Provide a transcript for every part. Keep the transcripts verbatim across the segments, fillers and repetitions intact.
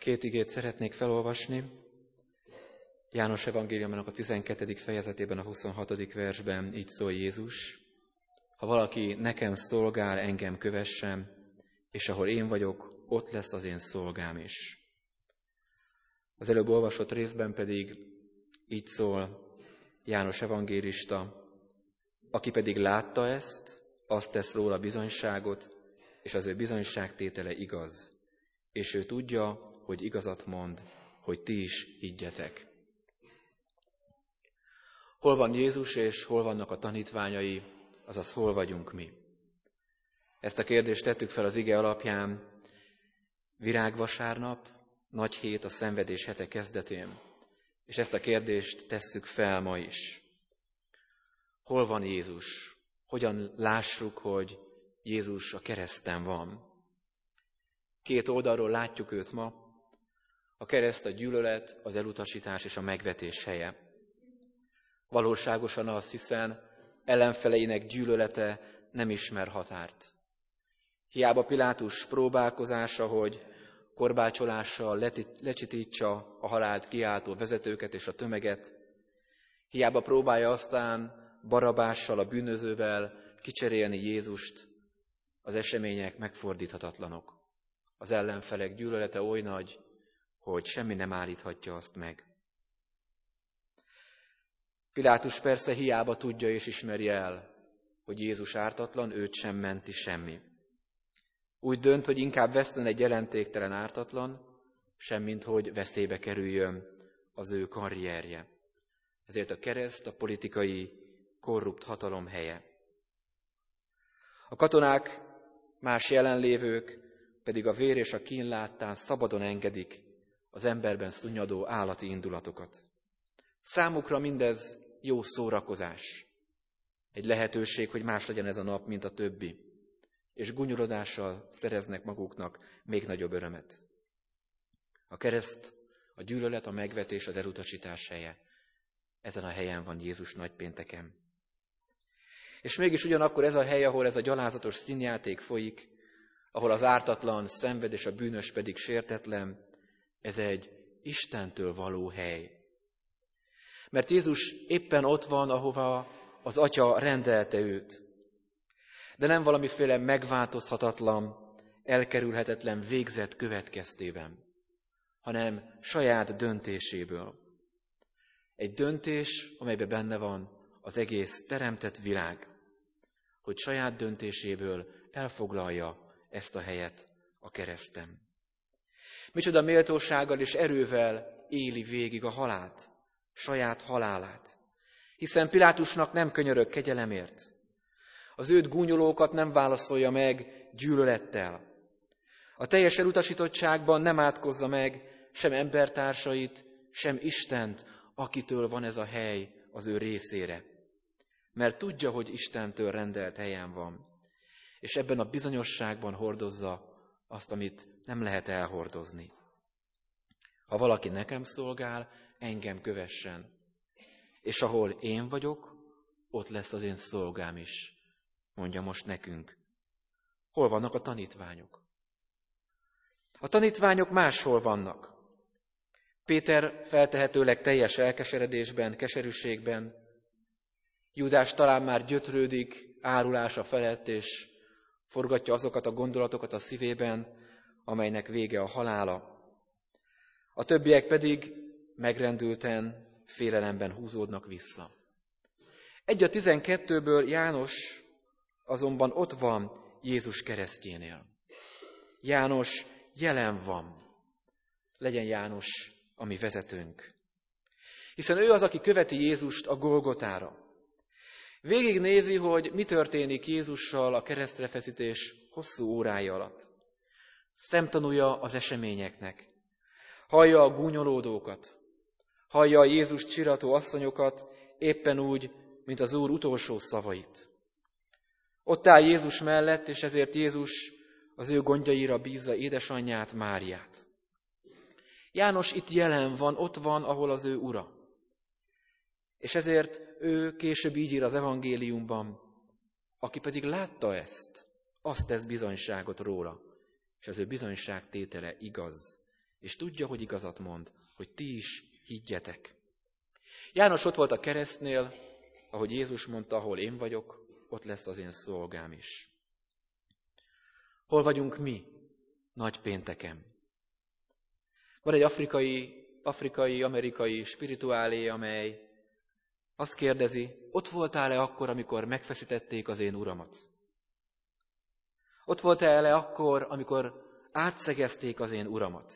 Két igét szeretnék felolvasni. János evangéliumának a tizenkettedik fejezetében, a huszonhatodik versben így szól Jézus: ha valaki nekem szolgál, engem kövessen, és ahol én vagyok, ott lesz az én szolgám is. Az előbb olvasott részben pedig így szól János evangélista: aki pedig látta ezt, azt tesz róla bizonyságot, és az ő bizonyságtétele igaz, és ő tudja, hogy igazat mond, hogy ti is higgyetek. Hol van Jézus, és hol vannak a tanítványai, azaz hol vagyunk mi? Ezt a kérdést tettük fel az ige alapján virágvasárnap, nagy hét, a szenvedés hete kezdetén, és ezt a kérdést tesszük fel ma is. Hol van Jézus? Hogyan lássuk, hogy Jézus a kereszten van? Két oldalról látjuk őt ma. A kereszt a gyűlölet, az elutasítás és a megvetés helye. Valóságosan az, hiszen ellenfeleinek gyűlölete nem ismer határt. Hiába Pilátus próbálkozása, hogy korbácsolással lecsitítsa a halált kiáltó vezetőket és a tömeget, hiába próbálja aztán Barabással, a bűnözővel kicserélni Jézust, az események megfordíthatatlanok. Az ellenfelek gyűlölete oly nagy, hogy semmi nem állíthatja azt meg. Pilátus persze hiába tudja és ismeri el, hogy Jézus ártatlan, őt sem menti semmi. Úgy dönt, hogy inkább veszten egy jelentéktelen ártatlan, semmint hogy veszélybe kerüljön az ő karrierje. Ezért a kereszt a politikai, korrupt hatalom helye. A katonák, más jelenlévők pedig a vér és a kín láttán szabadon engedik az emberben szunnyadó állati indulatokat. Számukra mindez jó szórakozás. Egy lehetőség, hogy más legyen ez a nap, mint a többi, és gúnyolodással szereznek maguknak még nagyobb örömet. A kereszt, a gyűlölet, a megvetés, az elutasítás helye. Ezen a helyen van Jézus nagypénteken. És mégis ugyanakkor ez a hely, ahol ez a gyalázatos színjáték folyik, ahol az ártatlan szenved és a bűnös pedig sértetlen, ez egy Istentől való hely. Mert Jézus éppen ott van, ahova az Atya rendelte őt. De nem valamiféle megváltozhatatlan, elkerülhetetlen végzet következtében, hanem saját döntéséből. Egy döntés, amelyben benne van az egész teremtett világ, hogy saját döntéséből elfoglalja ezt a helyet a kereszten. Micsoda méltósággal és erővel éli végig a halált, saját halálát. Hiszen Pilátusnak nem könyörög kegyelemért. Az őt gúnyolókat nem válaszolja meg gyűlölettel. A teljes elutasítottságban nem átkozza meg sem embertársait, sem Istent, akitől van ez a hely az ő részére. Mert tudja, hogy Istentől rendelt helyen van, és ebben a bizonyosságban hordozza azt, amit nem lehet elhordozni. Ha valaki nekem szolgál, engem kövessen, és ahol én vagyok, ott lesz az én szolgám is, mondja most nekünk. Hol vannak a tanítványok? A tanítványok máshol vannak. Péter feltehetőleg teljes elkeseredésben, keserűségben, Júdás talán már gyötrődik árulása felett, és forgatja azokat a gondolatokat a szívében, amelynek vége a halála. A többiek pedig megrendülten, félelemben húzódnak vissza. Egy a tizenkettőből János azonban ott van Jézus keresztjénél. János jelen van. Legyen János a mi vezetőnk. Hiszen ő az, aki követi Jézust a Golgotára. Végignézi, hogy mi történik Jézussal a keresztrefeszítés hosszú órái alatt. Szemtanúja az eseményeknek. Hallja a gúnyolódókat. Hallja a Jézus csirató asszonyokat, éppen úgy, mint az Úr utolsó szavait. Ott áll Jézus mellett, és ezért Jézus az ő gondjaira bízza édesanyját, Máriát. János itt jelen van, ott van, ahol az ő ura. És ezért ő később így ír az evangéliumban, aki pedig látta ezt, azt tesz bizonyságot róla, és az ő bizonyságtétele igaz, és tudja, hogy igazat mond, hogy ti is higgyetek. János ott volt a keresztnél, ahogy Jézus mondta, ahol én vagyok, ott lesz az én szolgám is. Hol vagyunk mi nagypénteken? Van egy afrikai, afrikai, amerikai spirituálé, amely azt kérdezi, ott voltál-e akkor, amikor megfeszítették az én uramat? Ott voltál-e akkor, amikor átszegezték az én uramat?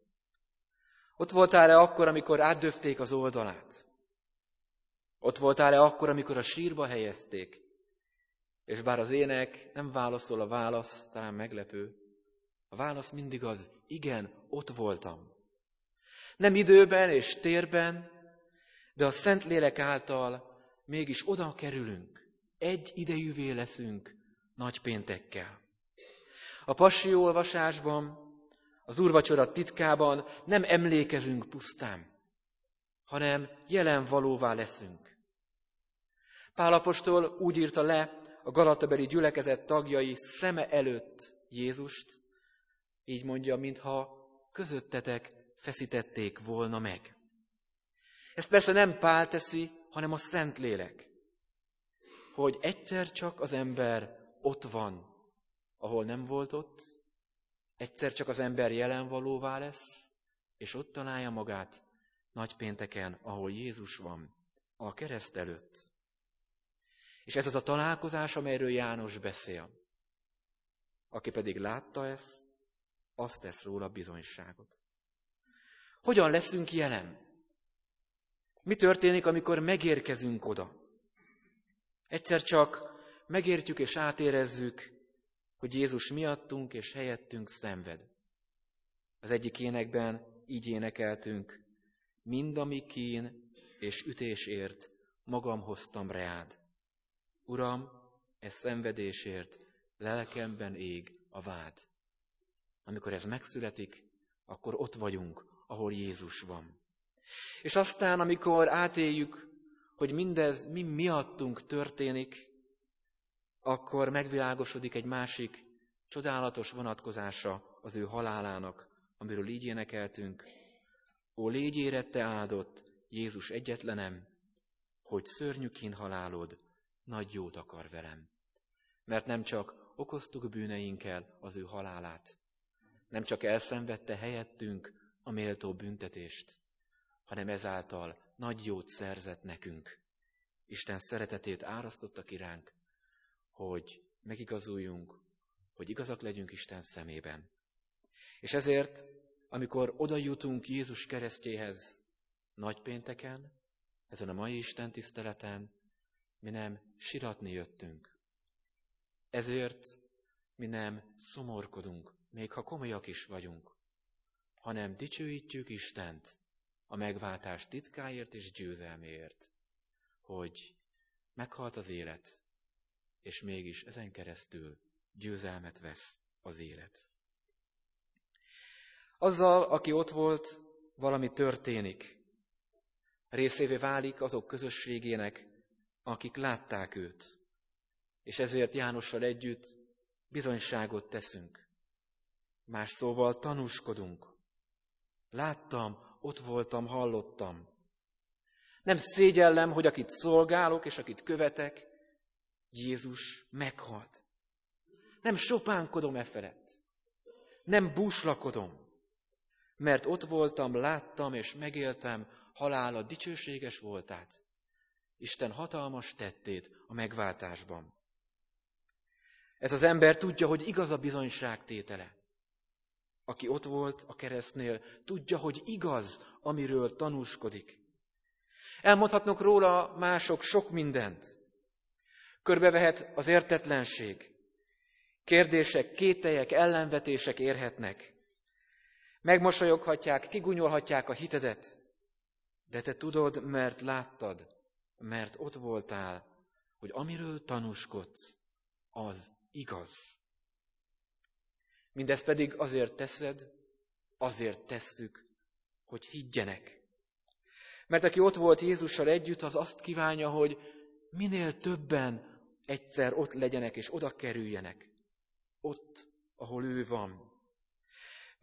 Ott voltál-e akkor, amikor átdöfték az oldalát? Ott voltál-e akkor, amikor a sírba helyezték? És bár az ének nem válaszol, a válasz talán meglepő, a válasz mindig az, igen, ott voltam. Nem időben és térben, de a Szentlélek által mégis oda kerülünk, egy idejűvé leszünk nagypéntekkel. A passzió olvasásban, az úrvacsora titkában nem emlékezünk pusztán, hanem jelen valóvá leszünk. Pál apostol úgy írta le a galatabeli gyülekezet tagjai szeme előtt Jézust, így mondja, mintha közöttetek feszítették volna meg. Ezt persze nem Pál teszi, hanem a Szentlélek, hogy egyszer csak az ember ott van, ahol nem volt ott, egyszer csak az ember jelenvalóvá lesz, és ott találja magát nagypénteken, ahol Jézus van, a kereszt előtt. És ez az a találkozás, amelyről János beszél. Aki pedig látta ezt, azt tesz róla bizonyságot. Hogyan leszünk jelen? Mi történik, amikor megérkezünk oda? Egyszer csak megértjük és átérezzük, hogy Jézus miattunk és helyettünk szenved. Az egyik énekben így énekeltünk, mind ami kín és ütésért magam hoztam reád. Uram, ez szenvedésért lelkemben ég a vád. Amikor ez megszületik, akkor ott vagyunk, ahol Jézus van. És aztán, amikor átéljük, hogy mindez mi miattunk történik, akkor megvilágosodik egy másik csodálatos vonatkozása az ő halálának, amiről így énekeltünk. Ó, légy érette áldott, Jézus egyetlenem, hogy szörnyű kínhalálod nagy jót akar velem. Mert nem csak okoztuk bűneinkkel az ő halálát, nem csak elszenvedte helyettünk a méltó büntetést, hanem ezáltal nagy jót szerzett nekünk. Isten szeretetét árasztotta kiránk, hogy megigazuljunk, hogy igazak legyünk Isten szemében. És ezért, amikor oda jutunk Jézus keresztjéhez nagypénteken, ezen a mai Isten tiszteleten, mi nem siratni jöttünk. Ezért mi nem szomorkodunk, még ha komolyak is vagyunk, hanem dicsőítjük Istent a megváltás titkáért és győzelméért, hogy meghalt az élet, és mégis ezen keresztül győzelmet vesz az élet. Azzal, aki ott volt, valami történik. Részévé válik azok közösségének, akik látták őt, és ezért Jánossal együtt bizonyságot teszünk. Más szóval tanúskodunk. Láttam, ott voltam, hallottam. Nem szégyellem, hogy akit szolgálok és akit követek, Jézus meghalt. Nem sopánkodom e felett. Nem búslakodom. Mert ott voltam, láttam és megéltem halála dicsőséges voltát. Isten hatalmas tettét a megváltásban. Ez az ember tudja, hogy igaz a bizonyságtétele. Aki ott volt a keresztnél, tudja, hogy igaz, amiről tanúskodik. Elmondhatnak róla mások sok mindent. Körbevehet az értetlenség. Kérdések, kételyek, ellenvetések érhetnek. Megmosolyoghatják, kigunyolhatják a hitedet. De te tudod, mert láttad, mert ott voltál, hogy amiről tanúskodsz, az igaz. Mindezt pedig azért teszed, azért tesszük, hogy higgyenek. Mert aki ott volt Jézussal együtt, az azt kívánja, hogy minél többen egyszer ott legyenek és oda kerüljenek. Ott, ahol ő van.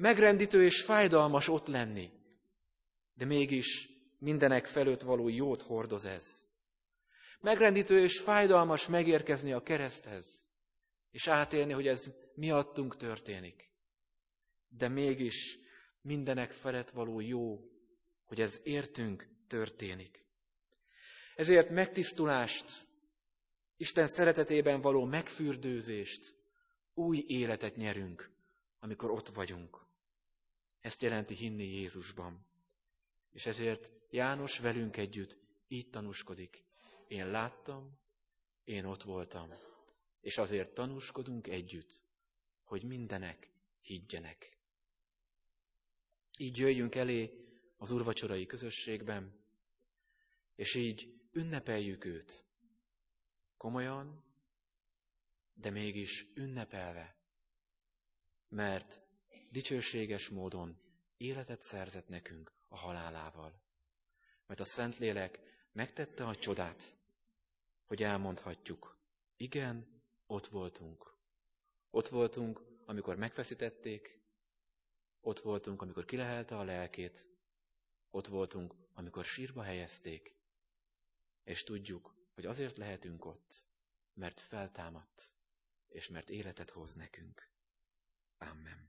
Megrendítő és fájdalmas ott lenni, de mégis mindenek felőtt való jót hordoz ez. Megrendítő és fájdalmas megérkezni a kereszthez, és átélni, hogy ez miattunk történik. De mégis mindenek felett való jó, hogy ez értünk történik. Ezért megtisztulást, Isten szeretetében való megfürdőzést, új életet nyerünk, amikor ott vagyunk. Ezt jelenti hinni Jézusban. És ezért János velünk együtt így tanúskodik. Én láttam, én ott voltam, és azért tanúskodunk együtt, hogy mindenek higgyenek. Így jöjjünk elé az úrvacsorai közösségben, és így ünnepeljük őt. Komolyan, de mégis ünnepelve, mert dicsőséges módon életet szerzett nekünk a halálával. Mert a Szentlélek megtette a csodát, hogy elmondhatjuk, igen, ott voltunk. Ott voltunk, amikor megfeszítették, ott voltunk, amikor kilehelte a lelkét, ott voltunk, amikor sírba helyezték, és tudjuk, hogy azért lehetünk ott, mert feltámadt, és mert életet hoz nekünk. Amen.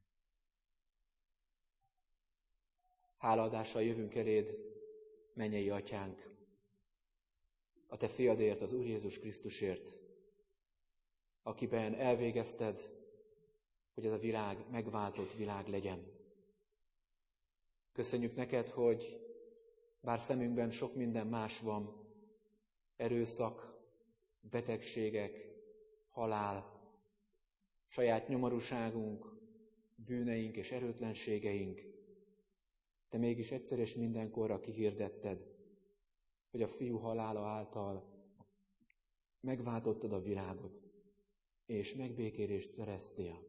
Hálaadással jövünk eléd, mennyei Atyánk, a Te fiadért, az Úr Jézus Krisztusért, akiben elvégezted, hogy ez a világ megváltott világ legyen. Köszönjük neked, hogy bár szemünkben sok minden más van, erőszak, betegségek, halál, saját nyomorúságunk, bűneink és erőtlenségeink, de mégis egyszer és mindenkorra kihirdetted, hogy a fiú halála által megváltottad a világot, és megbékélést szereztél.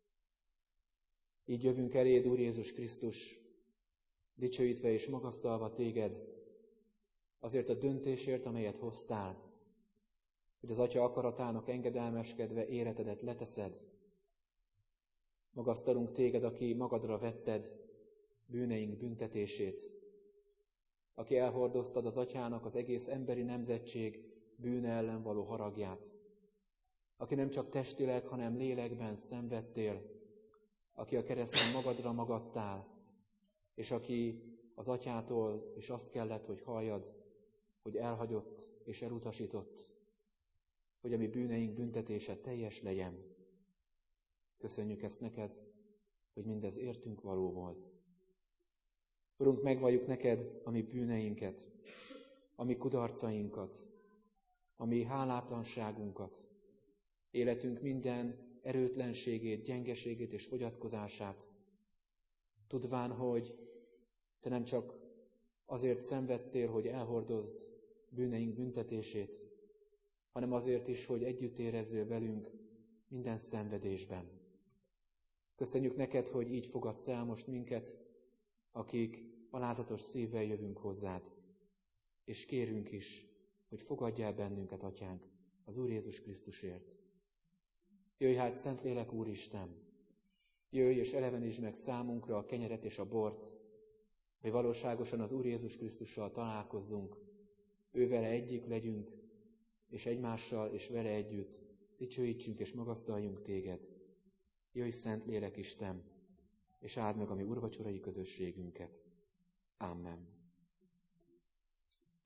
Így jövünk eléd, Úr Jézus Krisztus, dicsőítve és magasztalva téged, azért a döntésért, amelyet hoztál, hogy az Atya akaratának engedelmeskedve életedet leteszed. Magasztalunk téged, aki magadra vetted bűneink büntetését, aki elhordoztad az Atyának az egész emberi nemzetség bűne ellen való haragját, aki nem csak testileg, hanem lélekben szenvedtél, aki a kereszten magadra magadtál, és aki az Atyától is azt kellett, hogy halljad, hogy elhagyott és elutasított, hogy a mi bűneink büntetése teljes legyen. Köszönjük ezt neked, hogy mindez értünk való volt. Urunk, megvalljuk neked a mi bűneinket, a mi kudarcainkat, a mi hálátlanságunkat, életünk minden erőtlenségét, gyengeségét és fogyatkozását, tudván, hogy te nem csak azért szenvedtél, hogy elhordozd bűneink büntetését, hanem azért is, hogy együtt érezzél velünk minden szenvedésben. Köszönjük neked, hogy így fogadsz el most minket, akik alázatos szívvel jövünk hozzád, és kérünk is, hogy fogadj el bennünket, Atyánk, az Úr Jézus Krisztusért. Jöjj hát, Szentlélek Úristen, jöjj és elevenítsd meg számunkra a kenyeret és a bort, hogy valóságosan az Úr Jézus Krisztussal találkozzunk, ő vele egyik legyünk, és egymással és vele együtt dicsőítsünk és magasztaljunk téged. Jöjj, Szentlélek Isten, és áld meg a mi úrvacsorai közösségünket. Amen.